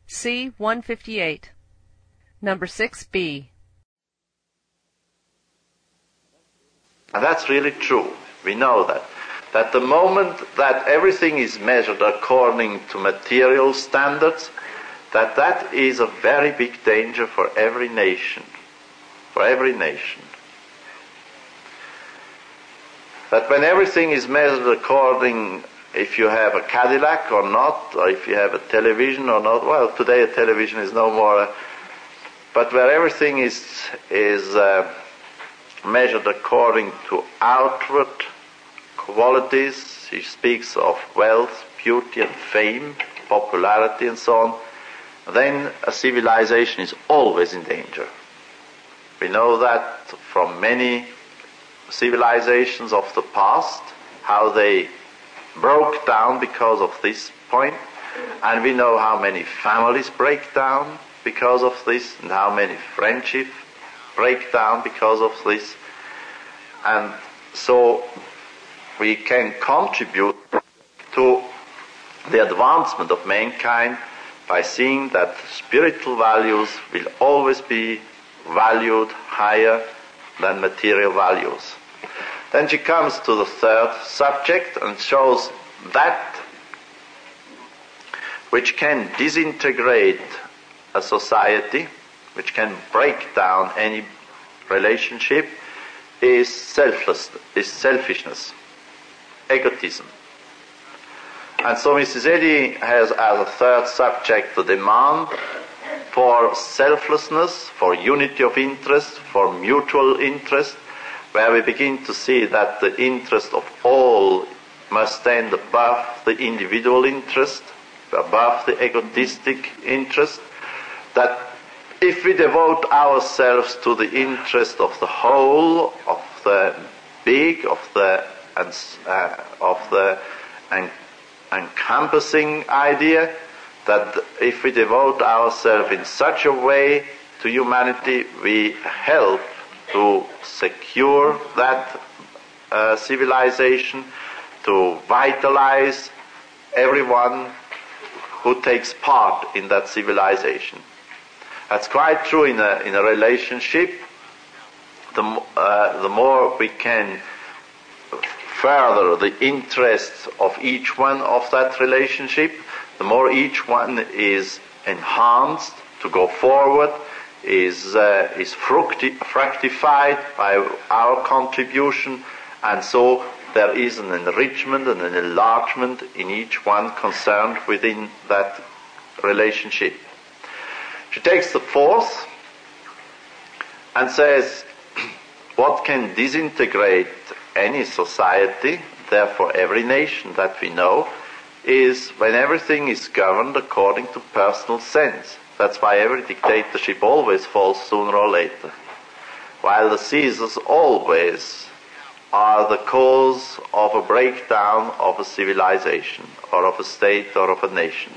C. 158. Number 6B. And that's really true. We know that. That the moment that everything is measured according to material standards, that is a very big danger for every nation. For every nation. That when everything is measured according, if you have a Cadillac or not, or if you have a television or not, well, today a television is no more, but where everything is measured according to outward qualities, he speaks of wealth, beauty and fame, popularity and so on, then a civilization is always in danger. We know that from many civilizations of the past, how they broke down because of this point, and we know how many families break down because of this, and how many friendships break down because of this. And so we can contribute to the advancement of mankind by seeing that spiritual values will always be valued higher than material values. Then she comes to the third subject and shows that which can disintegrate a society, which can break down any relationship, is selfishness, egotism. And so Mrs. Eddy has as a third subject the demand for selflessness, for unity of interest, for mutual interest, where we begin to see that the interest of all must stand above the individual interest, above the egotistic interest, that if we devote ourselves to the interest of the whole, of the big, of the encompassing idea, that if we devote ourselves in such a way to humanity, we help to secure that civilization, to vitalize everyone who takes part in that civilization. That's quite true in a relationship. The more we can further the interests of each one of that relationship, the more each one is enhanced to go forward, is fructified by our contribution, and so there is an enrichment and an enlargement in each one concerned within that relationship. She takes the fourth and says, what can disintegrate any society, therefore every nation that we know, is when everything is governed according to personal sense. That's why every dictatorship always falls sooner or later. While the Caesars always are the cause of a breakdown of a civilization, or of a state, or of a nation.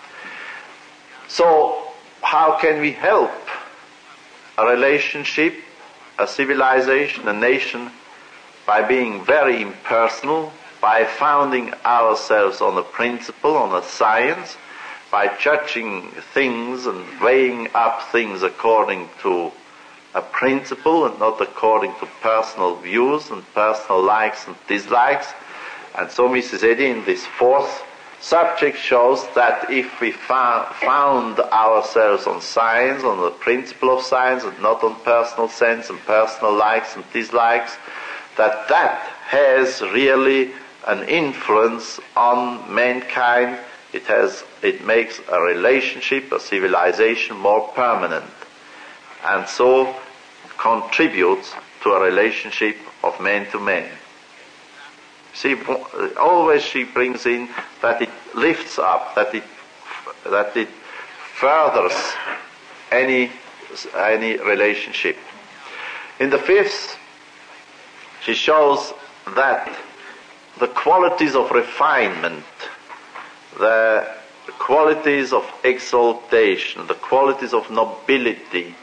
So, how can we help a relationship, a civilization, a nation, by being very impersonal, by founding ourselves on a principle, on a science, by judging things and weighing up things according to a principle and not according to personal views and personal likes and dislikes. And so Mrs. Eddy in this fourth subject shows that if we found ourselves on science, on the principle of science, and not on personal sense and personal likes and dislikes, that has really an influence on mankind. It makes a relationship, a civilization more permanent, and so contributes to a relationship of man to man. See, always she brings in that it lifts up, that it furthers any relationship. In the fifth, she shows that the qualities of refinement, the qualities of exaltation, the qualities of nobility,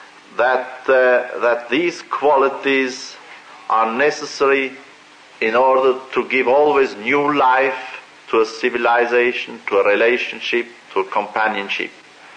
that these qualities are necessary in order to give always new life to a civilization, to a relationship, to a companionship.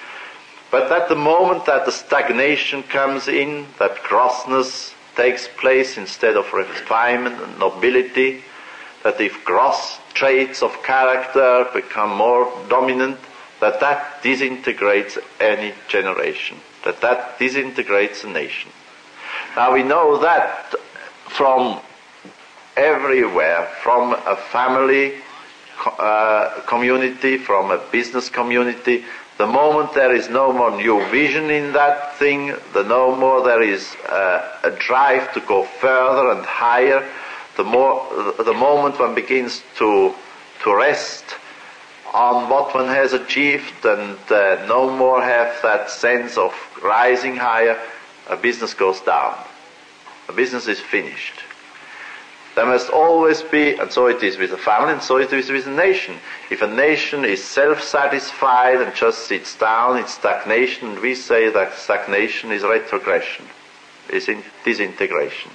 But at the moment that the stagnation comes in, that grossness takes place instead of refinement and nobility, that if gross traits of character become more dominant, that disintegrates any generation, that disintegrates a nation. Now we know that from everywhere, from a family community, from a business community. The moment there is no more new vision in that thing, the no more there is a drive to go further and higher, the moment one begins to rest on what one has achieved and no more have that sense of rising higher, a business goes down. A business is finished. There must always be, and so it is with a family, and so it is with a nation. If a nation is self-satisfied and just sits down, it's stagnation, and we say that stagnation is retrogression, is disintegration.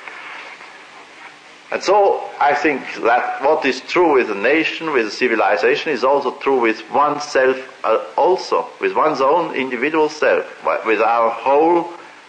And so I think that what is true with a nation, with a civilization, is also true with oneself, also with one's own individual self, with our whole,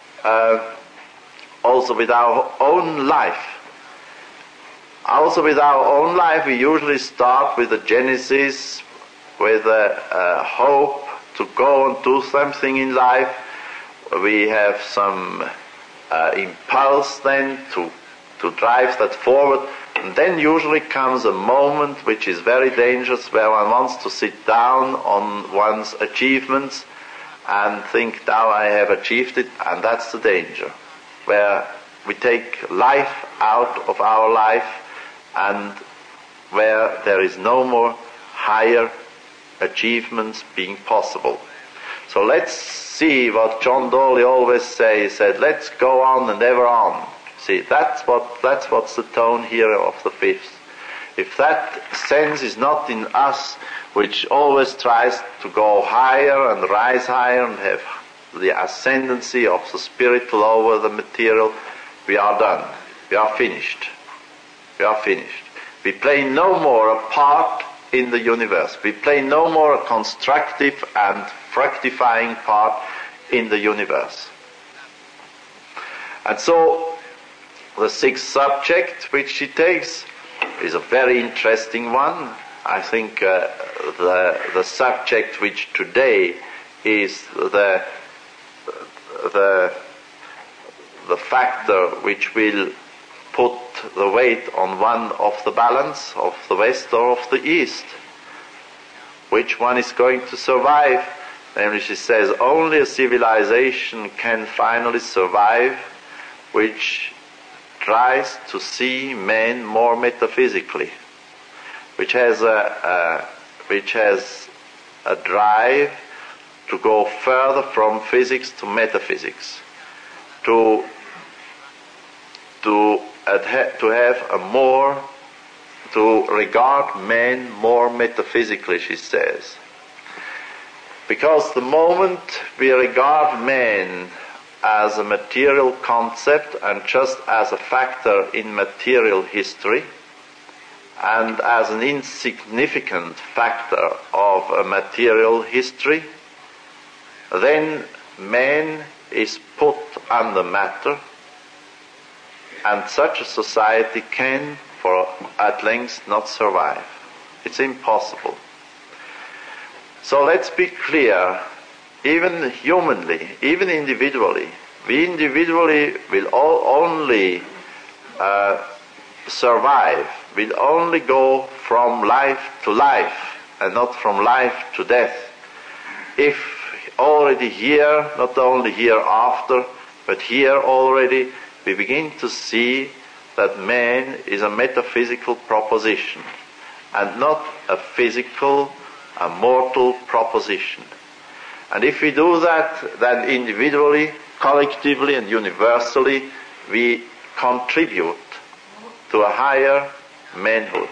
also with our own life. Also with our own life, we usually start with a genesis, with a hope to go and do something in life. We have some impulse then to drive that forward. And then usually comes a moment which is very dangerous, where one wants to sit down on one's achievements and think, now I have achieved it, and that's the danger, where we take life out of our life, and where there is no more higher achievements being possible. So let's see what John Dawley always said, let's go on and ever on. See, that's what's the tone here of the fifth. If that sense is not in us, which always tries to go higher and rise higher and have the ascendancy of the spiritual over the material, we are done. We are finished. We are finished. We play no more a part in the universe. We play no more a constructive and fructifying part in the universe. And so the sixth subject which she takes is a very interesting one. I think the subject which today is the factor which will put the weight on one of the balance, of the west or of the east. Which one is going to survive? Namely, she says, only a civilization can finally survive which tries to see man more metaphysically, which has a drive to go further from physics to metaphysics, to regard man more metaphysically, she says. Because the moment we regard man as a material concept and just as a factor in material history, and as an insignificant factor of a material history, then man is put under matter, and such a society can, for at length, not survive. It's impossible. So let's be clear, even humanly, even individually, we individually will only survive, will only go from life to life, and not from life to death, if already here, not only hereafter, but here already, we begin to see that man is a metaphysical proposition, and not a physical, a mortal proposition. And if we do that, then individually, collectively, and universally, we contribute to a higher manhood.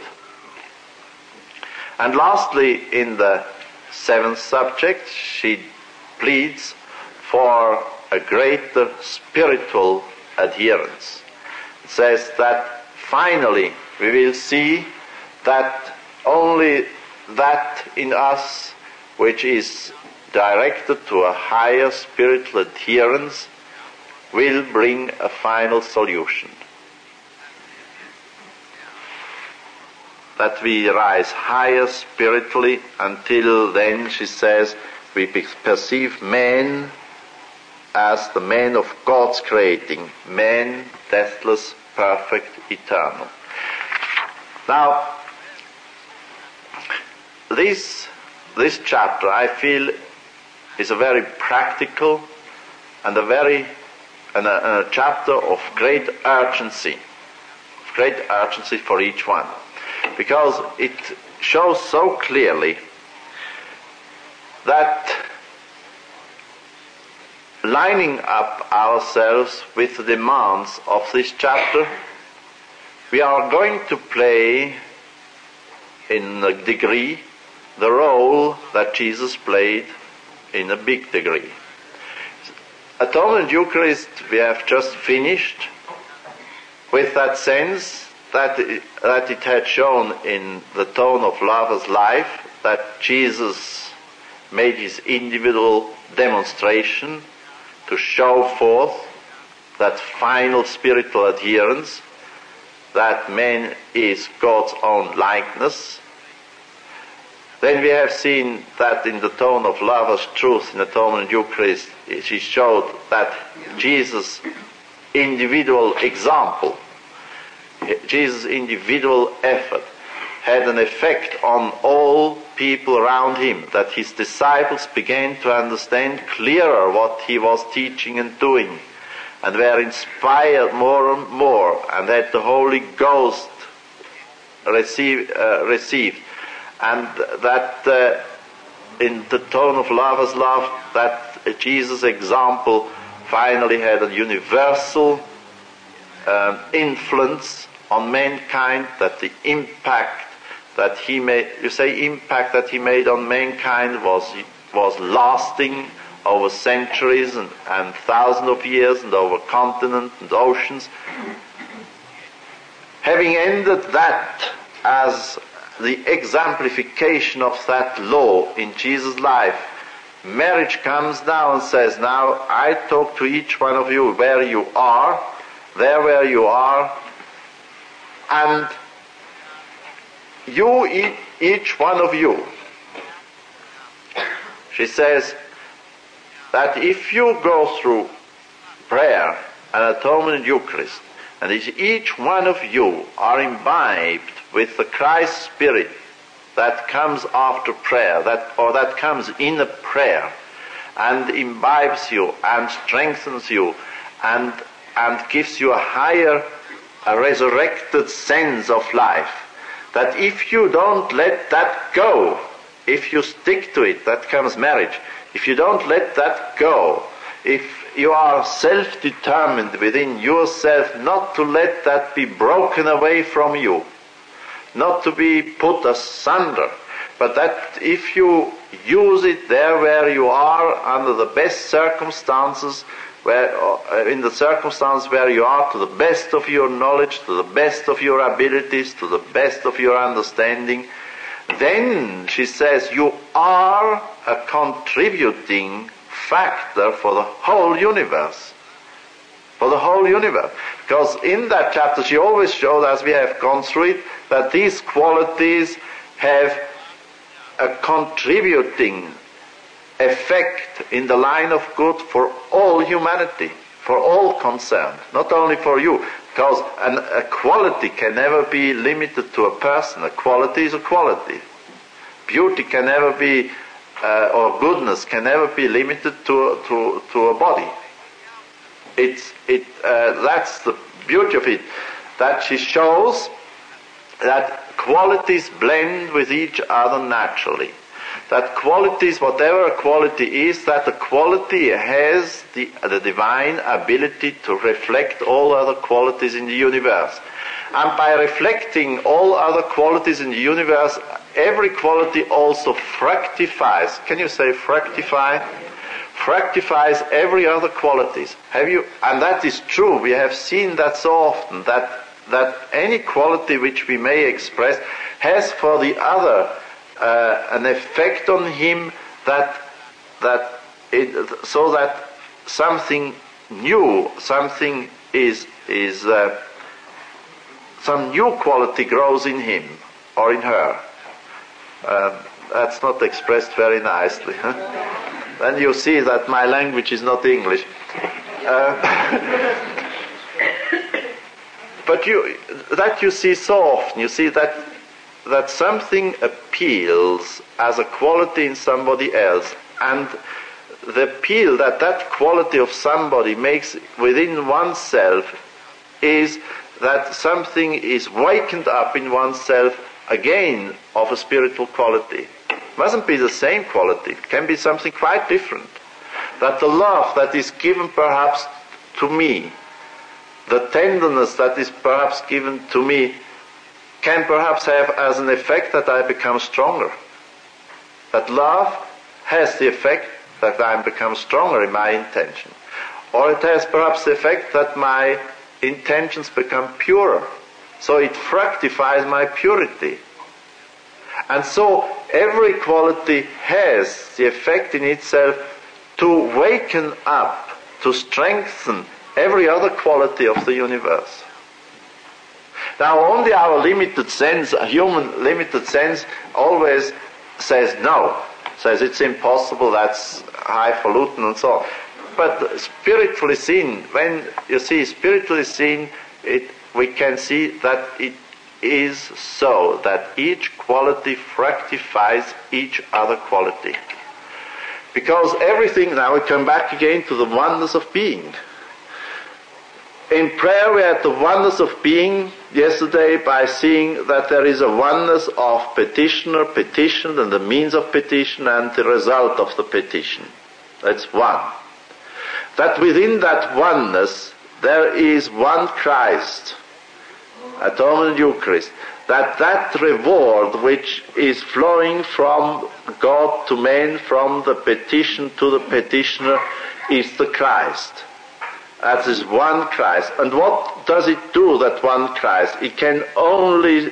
And lastly, in the seventh subject, she pleads for a greater spiritual adherence. It says that finally we will see that only that in us which is directed to a higher spiritual adherence, will bring a final solution. That we rise higher spiritually. Until then, she says, we perceive man as the man of God's creating, man deathless, perfect, eternal. Now, this chapter, I feel, is a very practical and a chapter of great urgency for each one, because it shows so clearly that lining up ourselves with the demands of this chapter, we are going to play in a degree the role that Jesus played in a big degree. Atonement Eucharist we have just finished with that sense that it had shown in the tone of lover's life that Jesus made his individual demonstration to show forth that final spiritual adherence, that man is God's own likeness. Then we have seen that in the tone of lover's truth in Atonement Eucharist, she showed that Jesus' individual example, Jesus' individual effort had an effect on all people around him, that his disciples began to understand clearer what he was teaching and doing, and were inspired more and more, and that the Holy Ghost received, and that in the tone of lover's love, that Jesus' example finally had a universal influence on mankind, that the impact that he made, impact that he made on mankind was lasting over centuries and thousands of years and over continents and oceans. Having ended that as the exemplification of that law in Jesus' life, marriage comes now and says, now I talk to each one of you where you are, where you are, and you, each one of you. She says that if you go through prayer and atonement and Eucharist, and each one of you are imbibed with the Christ Spirit that comes after prayer, that comes in a prayer, and imbibes you and strengthens you and gives you a resurrected sense of life, that if you don't let that go, if you stick to it, that comes marriage. If you don't let that go, if you are self-determined within yourself not to let that be broken away from you, not to be put asunder, but that if you use it there where you are under the best circumstances, in the circumstance where you are, to the best of your knowledge, to the best of your abilities, to the best of your understanding, then, she says, you are a contributing factor for the whole universe. For the whole universe. Because in that chapter she always showed, as we have gone through it, that these qualities have a contributing effect in the line of good for all humanity, for all concerned, not only for you, because a quality can never be limited to a person. A quality is a quality. Beauty can never be, or goodness can never be limited to a body. That's the beauty of it, that she shows that qualities blend with each other naturally. That qualities, whatever a quality is, that the quality has the divine ability to reflect all other qualities in the universe. And by reflecting all other qualities in the universe, every quality also fructifies. Can you say fructify? Fructifies every other qualities. And that is true. We have seen that so often, that any quality which we may express has for the other an effect on him that so that something new, something some new quality grows in him or in her. That's not expressed very nicely. Huh? Then you see that my language is not English. But you see so often. You see that something appeals as a quality in somebody else, and the appeal that quality of somebody makes within oneself is that something is wakened up in oneself again of a spiritual quality. It mustn't be the same quality. It can be something quite different. That the love that is given perhaps to me, the tenderness that is perhaps given to me, can perhaps have as an effect that I become stronger. That love has the effect that I become stronger in my intention. Or it has perhaps the effect that my intentions become purer. So it fructifies my purity. And so every quality has the effect in itself to waken up, to strengthen every other quality of the universe. Now only our limited sense, a human limited sense, always says no. Says it's impossible, that's highfalutin and so on. But spiritually seen, when you see spiritually seen, we can see that it is so, that each quality fructifies each other quality. Because everything, now we come back again to the oneness of being. In prayer we had the oneness of being yesterday by seeing that there is a oneness of petitioner, petitioned, and the means of petition and the result of the petition. That's one. That within that oneness there is one Christ, Atonement and Eucharist, that reward which is flowing from God to man, from the petition to the petitioner, is the Christ. That is one Christ. And what does it do, that one Christ? It can only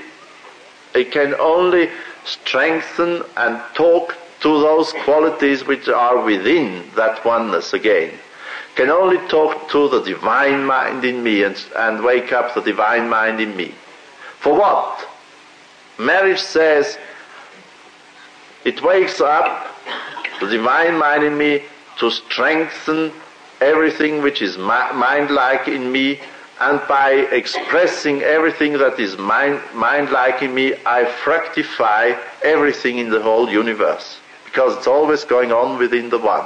strengthen and talk to those qualities which are within that oneness again. Can only talk to the divine mind in me and wake up the divine mind in me. For what? Marriage says it wakes up the divine mind in me to strengthen everything which is mind-like in me, and by expressing everything that is mind-like in me, I fructify everything in the whole universe, because it's always going on within the one.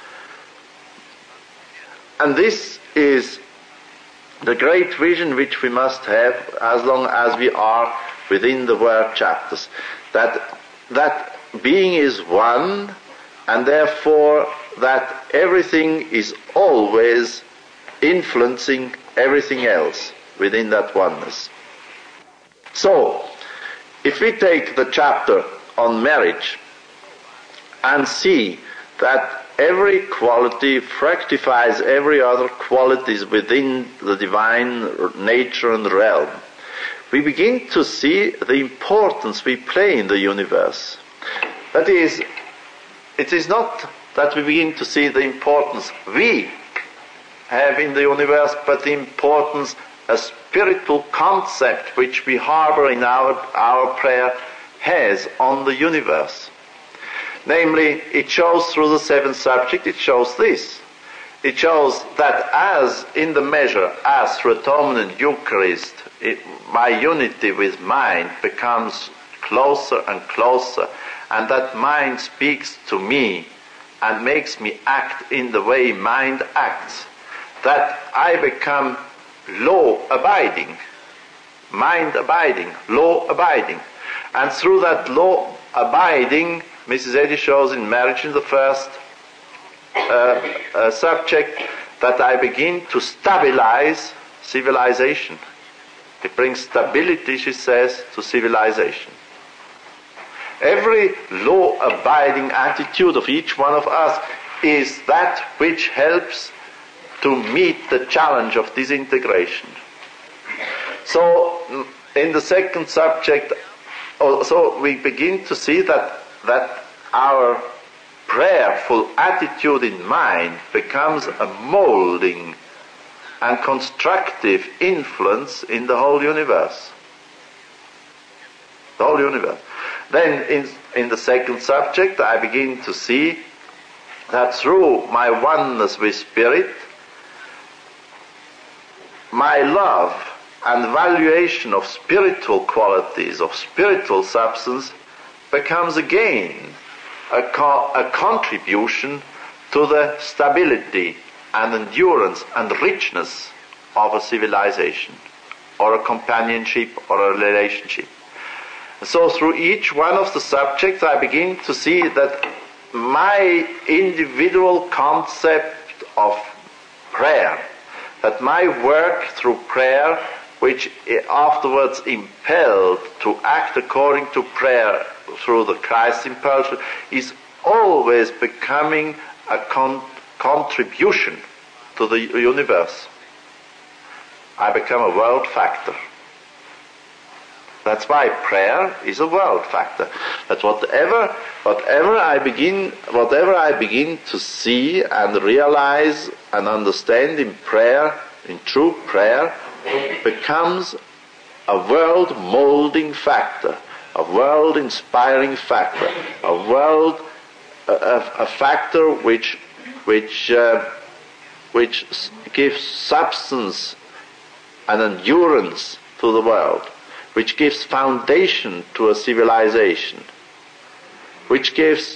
And this is the great vision which we must have as long as we are within the word chapters. That being is one, and therefore that everything is always influencing everything else within that oneness. So, if we take the chapter on marriage and see that every quality fructifies every other qualities within the divine nature and realm, we begin to see the importance we play in the universe. That is, it is not that we begin to see the importance we have in the universe, but the importance, a spiritual concept which we harbor in our prayer has on the universe. Namely, it shows through the seventh subject, it shows this. It shows that as in the measure, as through atonement and Eucharist, my unity with mind becomes closer and closer, and that mind speaks to me and makes me act in the way mind acts, that I become law-abiding, mind-abiding, law-abiding. And through that law-abiding, Mrs. Eddy shows in marriage in the first subject, that I begin to stabilize civilization. It brings stability, she says, to civilization. Every law-abiding attitude of each one of us is that which helps to meet the challenge of disintegration. So, in the second subject, also we begin to see that our prayerful attitude in mind becomes a molding and constructive influence in the whole universe. The whole universe. Then in the second subject I begin to see that through my oneness with Spirit, my love and valuation of spiritual qualities, of spiritual substance, becomes again a contribution to the stability and endurance and richness of a civilization, or a companionship, or a relationship. So through each one of the subjects I begin to see that my individual concept of prayer, that my work through prayer, which afterwards impelled to act according to prayer through the Christ impulsion, is always becoming a contribution to the universe. I become a world factor. That's why prayer is a world factor. That whatever I begin to see and realize and understand in prayer, in true prayer, becomes a world molding factor, a world inspiring factor, a factor which gives substance and endurance to the world, which gives foundation to a civilization, which gives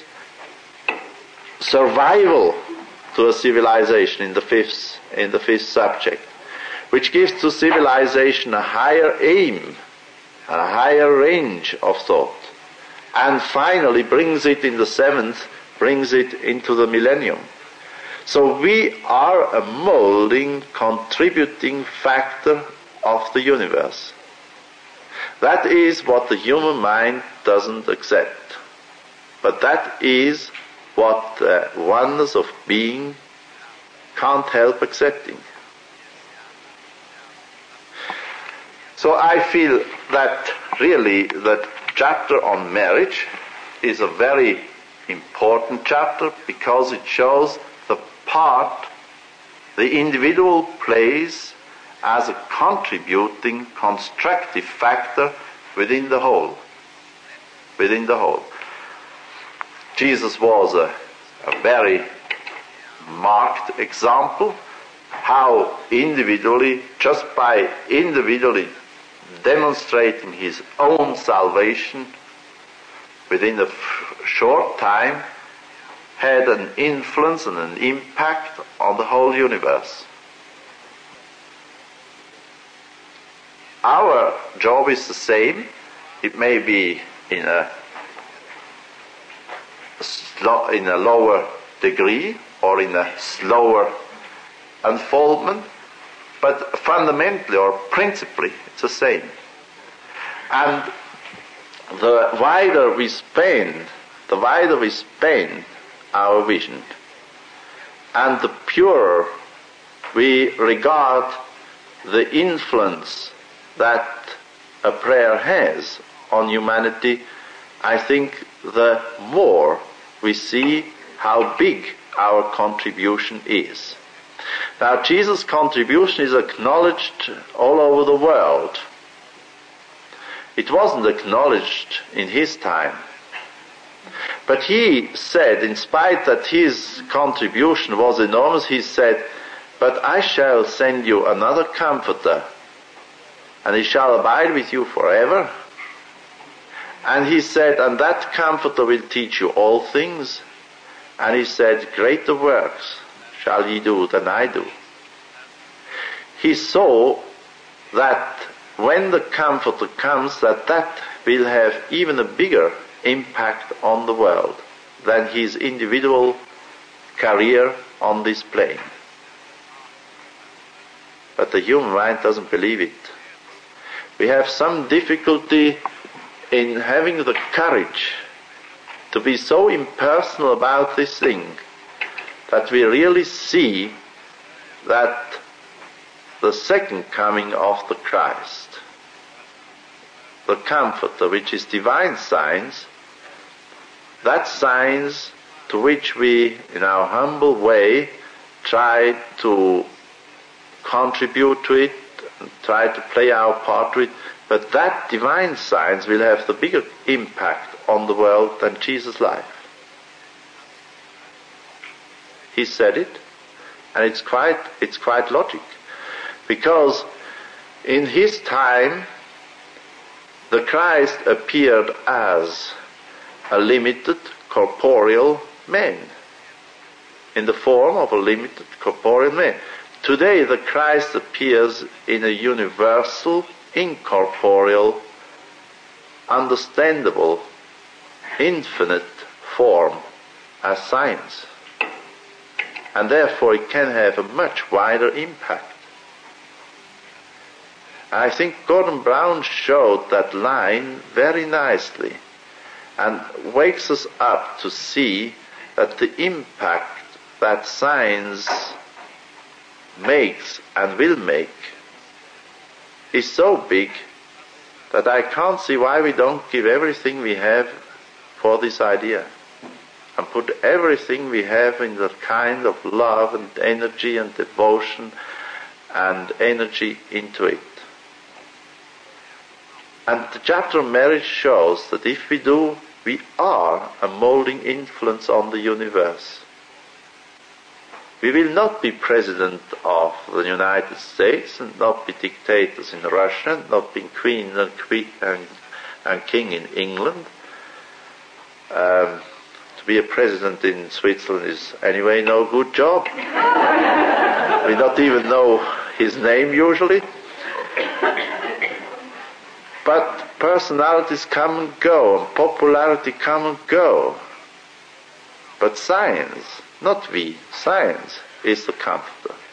survival to a civilization in the fifth subject, which gives to civilization a higher aim, a higher range of thought, and finally brings it in the seventh, brings it into the millennium. So we are a molding, contributing factor of the universe. That is what the human mind doesn't accept. But that is what the oneness of being can't help accepting. So I feel that really that chapter on marriage is a very important chapter because it shows the part the individual plays as a contributing, constructive factor within the whole. Within the whole. Jesus was a very marked example how individually, just by individually demonstrating his own salvation within a short time, had an influence and an impact on the whole universe. Our job is the same. It may be in a lower degree or in a slower unfoldment, but fundamentally or principally it's the same. And the wider we spend our vision, and the purer we regard the influence that a prayer has on humanity, I think the more we see how big our contribution is. Now, Jesus' contribution is acknowledged all over the world. It wasn't acknowledged in his time. But he said, in spite that his contribution was enormous, he said, "But I shall send you another Comforter, and he shall abide with you forever." And he said, "And that Comforter will teach you all things." And he said, "Greater works shall ye do than I do." He saw that when the Comforter comes, that will have even a bigger impact on the world than his individual career on this plane. But the human mind doesn't believe it. We have some difficulty in having the courage to be so impersonal about this thing that we really see that the second coming of the Christ, the Comforter, which is divine science, that science to which we, in our humble way, try to contribute to it, and try to play our part to it, but that divine science will have the bigger impact on the world than Jesus' life. He said it, and it's quite logic, because in his time the Christ appeared as a limited corporeal man, in the form of a limited corporeal man. Today the Christ appears in a universal, incorporeal, understandable, infinite form as science. And therefore it can have a much wider impact. I think Gordon Brown showed that line very nicely and wakes us up to see that the impact that science makes and will make is so big that I can't see why we don't give everything we have for this idea and put everything we have in the kind of love and energy and devotion and energy into it. And the chapter on marriage shows that if we do, we are a molding influence on the universe. We will not be president of the United States and not be dictators in Russia, and not be queen and king in England. To be a president in Switzerland is anyway no good job. We don't even know his name usually. But personalities come and go, and popularity come and go. But science, not we, science is the comforter.